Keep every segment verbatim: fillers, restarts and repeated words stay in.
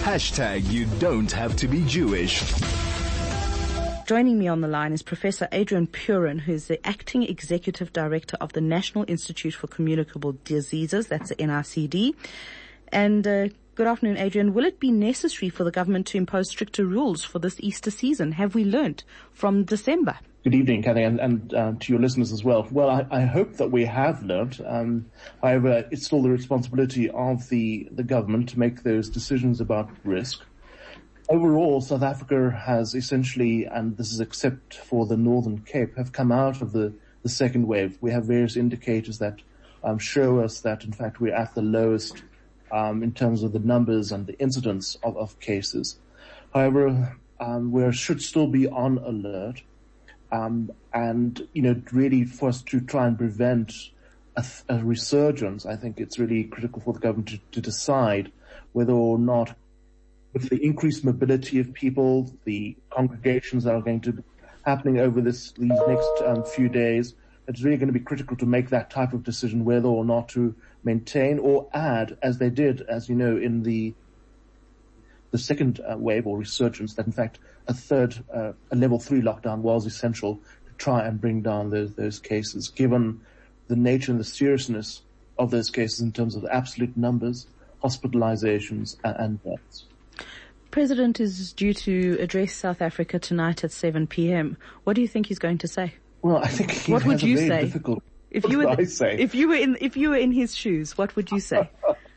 Hashtag you don't have to be Jewish. Joining me on the line is Professor Adrian Purin, who is the Acting Executive Director of the National Institute for Communicable Diseases, that's the N I C D. And uh, good afternoon, Adrian. Will it be necessary for the government to impose stricter rules for this Easter season? Have we learnt from December? Good evening, Kathy, and, and uh, to your listeners as well. Well, I, I hope that we have learnt. Um, however, it's still the responsibility of the, the government to make those decisions about risk. Overall, South Africa has essentially, and this is except for the Northern Cape, have come out of the, the second wave. We have various indicators that um, show us that, in fact, we're at the lowest um, in terms of the numbers and the incidence of, of cases. However, um, we should still be on alert. Um, and, you know, really for us to try and prevent a, a resurgence, I think it's really critical for the government to, to decide whether or not, with the increased mobility of people, the congregations that are going to be happening over this, these next um, few days, it's really going to be critical to make that type of decision whether or not to maintain or add, as they did, as you know, in the the second uh, wave or resurgence, that in fact a third, uh, a level three lockdown was essential to try and bring down those, those cases, given the nature and the seriousness of those cases in terms of absolute numbers, hospitalizations, and, and deaths. President is due to address South Africa tonight at seven p.m. What do you think he's going to say? Well, I think he what has would you a very say? difficult. If what you were, would I say? if you were in, if you were in his shoes, what would you say?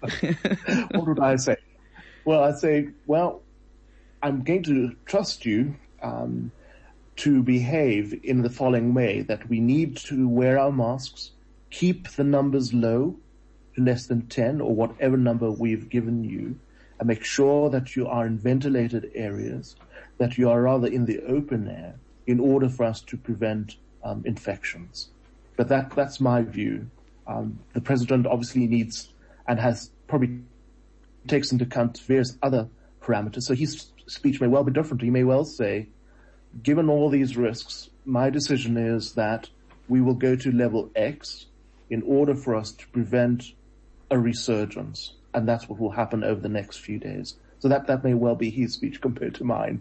What would I say? Well, I'd say, well, I'm going to trust you um, to behave in the following way: that we need to wear our masks, keep the numbers low to less than ten or whatever number we've given you, and make sure that you are in ventilated areas, that you are rather in the open air, in order for us to prevent um, infections. But that that's my view. Um, the president obviously needs and has probably takes into account various other parameters. So his speech may well be different. He may well say, given all these risks, my decision is that we will go to level X in order for us to prevent a resurgence. And that's what will happen over the next few days. So that, that may well be his speech compared to mine.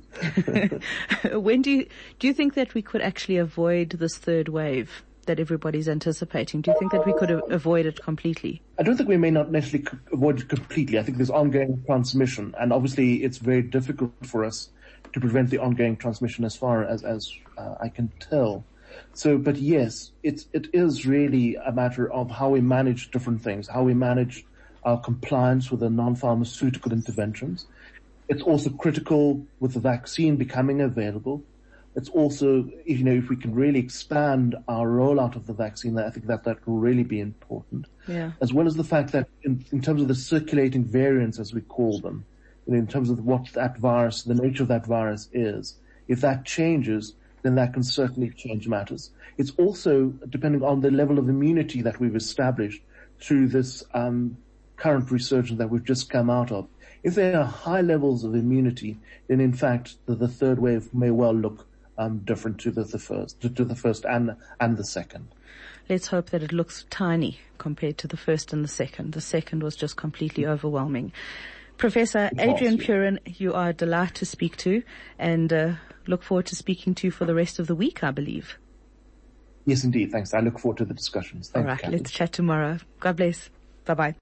When do you, do you think that we could actually avoid this third wave that everybody's anticipating? Do you think that we could avoid it completely? I don't think we may not necessarily avoid it completely. I think there's ongoing transmission, and obviously it's very difficult for us to prevent the ongoing transmission as far as, as uh, I can tell. So, but yes, it's, it is really a matter of how we manage different things, how we manage our compliance with the non-pharmaceutical interventions. It's also critical with the vaccine becoming available. It's also, you know, if we can really expand our rollout of the vaccine, I think that that will really be important. Yeah. As well as the fact that in, in terms of the circulating variants, as we call them, you know, in terms of what that virus, the nature of that virus is, if that changes, then that can certainly change matters. It's also depending on the level of immunity that we've established through this um, current resurgence that we've just come out of. If there are high levels of immunity, then in fact the, the third wave may well look Um, different to the, the first, to, to the first and and the second. Let's hope that it looks tiny compared to the first and the second. The second was just completely overwhelming. Professor Adrian Purin, you are a delight to speak to, and uh, look forward to speaking to you for the rest of the week, I believe. Yes, indeed. Thanks. I look forward to the discussions. Thank All right, you, Kathy. Let's chat tomorrow. God bless. Bye bye.